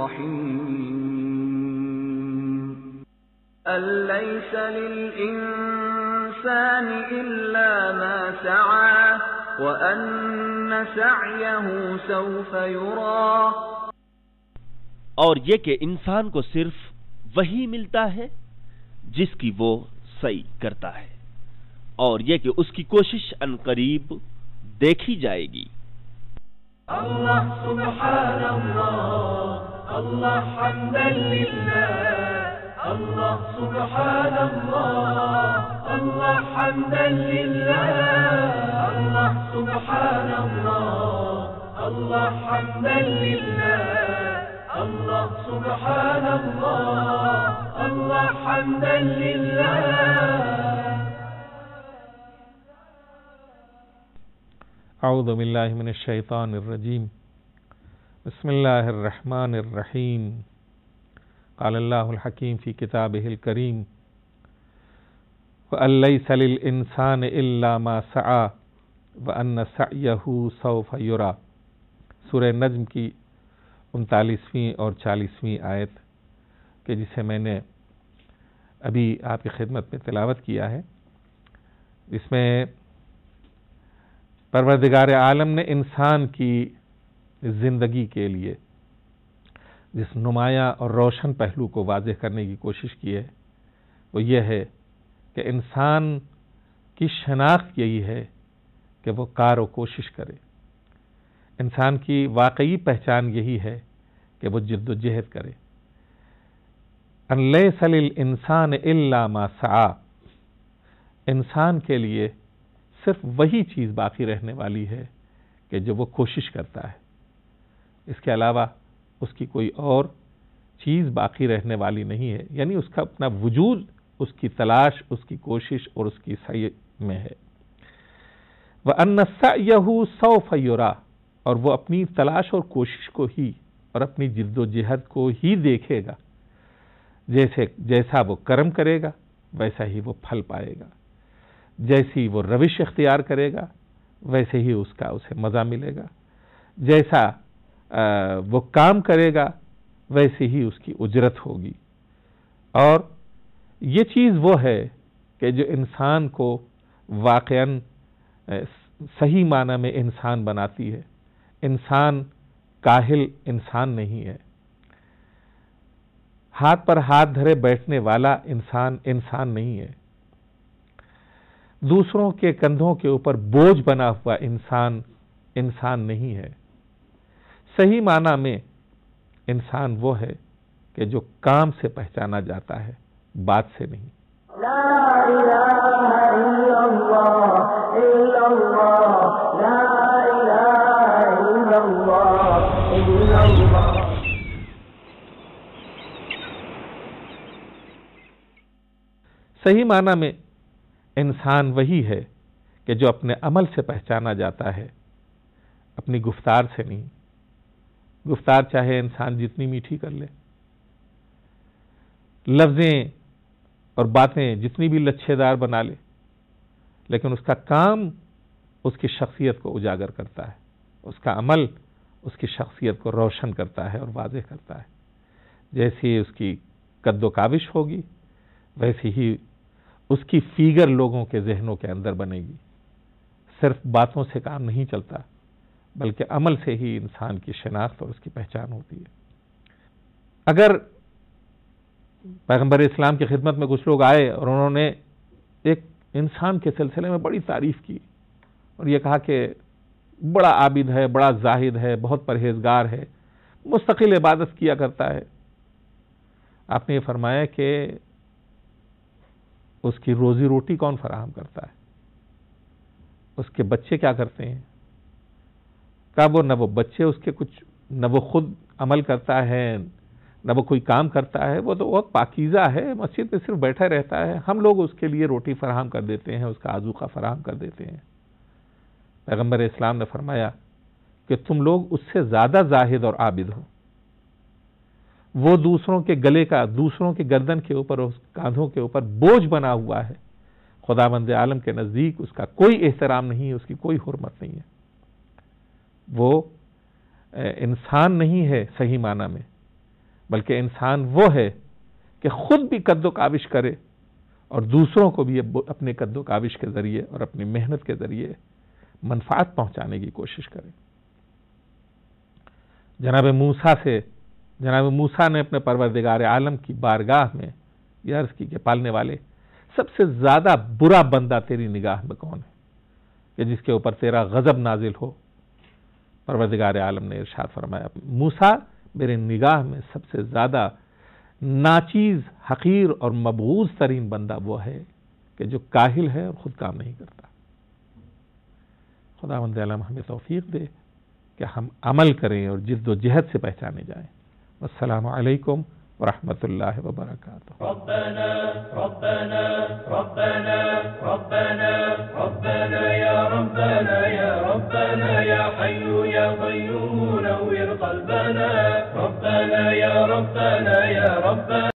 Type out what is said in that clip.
الرحيم أليس للإنسان إلا ما سعى وأن سعيه سوف يرى. اور یہ کہ انسان کو صرف وہی ملتا ہے جس کی وہ سعی کرتا ہے، اور یہ کہ اس کی کوشش عنقریب دیکھی جائے گی. اللہ سبحان اللہ، اللہ حمدا للہ، اللہ سبحان اللہ، اللہ حمدا للہ، اللہ سبحان اللہ، اللہ حمدا للہ، اللہ سبحان اللہ، اللہ حمدا للہ. اعوذ باللہ من الشیطان الرجیم. بسم اللہ الرحمن الرحیم. قال اللہ الحکیم فی کتابہ الکریم وَأَن لَّيْسَ لِلْإِنسَانِ إِلَّا مَا سَعَى وَأَنَّ سَعْيَهُ سَوْفَ يُرَى. سورہ نجم کی 39ویں اور 40ویں آیت کہ جسے میں نے ابھی آپ کی خدمت میں تلاوت کیا ہے، اس میں پروردگار عالم نے انسان کی زندگی کے لیے جس نمایاں اور روشن پہلو کو واضح کرنے کی کوشش کی ہے وہ یہ ہے کہ انسان کی شناخت یہی ہے کہ وہ کار و کوشش کرے. انسان کی واقعی پہچان یہی ہے کہ وہ جد و جہد کرے. ان لیس للانسان الا ما سعى. انسان کے لیے صرف وہی چیز باقی رہنے والی ہے کہ جو وہ کوشش کرتا ہے، اس کے علاوہ اس کی کوئی اور چیز باقی رہنے والی نہیں ہے. یعنی اس کا اپنا وجود، اس کی تلاش، اس کی کوشش اور اس کی سعی میں ہے. وَأَنَّ سَعْيَهُ سَوْفَ يُرَى. اور وہ اپنی تلاش اور کوشش کو ہی اور اپنی جد و جہد کو ہی دیکھے گا. جیسا وہ کرم کرے گا ویسا ہی وہ پھل پائے گا. جیسی وہ روش اختیار کرے گا ویسے ہی اسے مزہ ملے گا. جیسا وہ کام کرے گا ویسے ہی اس کی اجرت ہوگی. اور یہ چیز وہ ہے کہ جو انسان کو واقعاً صحیح معنی میں انسان بناتی ہے. انسان کاہل انسان نہیں ہے. ہاتھ پر ہاتھ دھرے بیٹھنے والا انسان نہیں ہے. دوسروں کے کندھوں کے اوپر بوجھ بنا ہوا انسان نہیں ہے. صحیح معنی میں انسان وہ ہے کہ جو کام سے پہچانا جاتا ہے، بات سے نہیں. لا الہ الا اللہ الا اللہ، لا الہ الا اللہ الا اللہ. صحیح معنی میں انسان وہی ہے کہ جو اپنے عمل سے پہچانا جاتا ہے، اپنی گفتار سے نہیں. گفتار چاہے انسان جتنی میٹھی کر لے، لفظیں اور باتیں جتنی بھی لچھے دار بنا لے، لیکن اس کا کام اس کی شخصیت کو اجاگر کرتا ہے. اس کا عمل اس کی شخصیت کو روشن کرتا ہے اور واضح کرتا ہے. جیسی اس کی قد و کاوش ہوگی ویسی ہی اس کی فیگر لوگوں کے ذہنوں کے اندر بنے گی. صرف باتوں سے کام نہیں چلتا بلکہ عمل سے ہی انسان کی شناخت اور اس کی پہچان ہوتی ہے. اگر پیغمبر اسلام کی خدمت میں کچھ لوگ آئے اور انہوں نے ایک انسان کے سلسلے میں بڑی تعریف کی اور یہ کہا کہ بڑا عابد ہے، بڑا زاہد ہے، بہت پرہیزگار ہے، مستقل عبادت کیا کرتا ہے، آپ نے یہ فرمایا کہ اس کی روزی روٹی کون فراہم کرتا ہے؟ اس کے بچے کیا کرتے ہیں؟ نہ وہ بچے اس کے کچھ، نہ وہ خود عمل کرتا ہے، نہ وہ کوئی کام کرتا ہے. وہ تو بہت پاکیزہ ہے، مسجد میں صرف بیٹھا رہتا ہے. ہم لوگ اس کے لیے روٹی فراہم کر دیتے ہیں، اس کا آذوقہ فراہم کر دیتے ہیں. پیغمبر اسلام نے فرمایا کہ تم لوگ اس سے زیادہ زاہد اور عابد ہو. وہ دوسروں کے گلے کا، دوسروں کے گردن کے اوپر، اس کاندھوں کے اوپر بوجھ بنا ہوا ہے. خداوند عالم کے نزدیک اس کا کوئی احترام نہیں ہے، اس کی کوئی حرمت نہیں ہے. وہ انسان نہیں ہے صحیح معنی میں، بلکہ انسان وہ ہے کہ خود بھی قد و کاوش کرے اور دوسروں کو بھی اپنے قد و کاوش کے ذریعے اور اپنی محنت کے ذریعے منفعت پہنچانے کی کوشش کرے۔ جناب موسیٰ نے اپنے پروردگار عالم کی بارگاہ میں یہ عرض کی کہ پالنے والے، سب سے زیادہ برا بندہ تیری نگاہ میں کون ہے کہ جس کے اوپر تیرا غضب نازل ہو؟ پروردگار عالم نے ارشاد فرمایا، موسیٰ میرے نگاہ میں سب سے زیادہ ناچیز، حقیر اور مبغوض ترین بندہ وہ ہے کہ جو کاہل ہے اور خود کام نہیں کرتا۔ خداوند عالم ہمیں توفیق دے کہ ہم عمل کریں اور جد و جہد سے پہچانے جائیں۔ والسلام علیکم ورحمۃ اللہ وبرکاتہ۔ ربنا ربنا ربنا ربنا ربنا يا ربنا يا ربنا يا حي يا قيوم نور قلبنا ربنا يا ربنا يا ربنا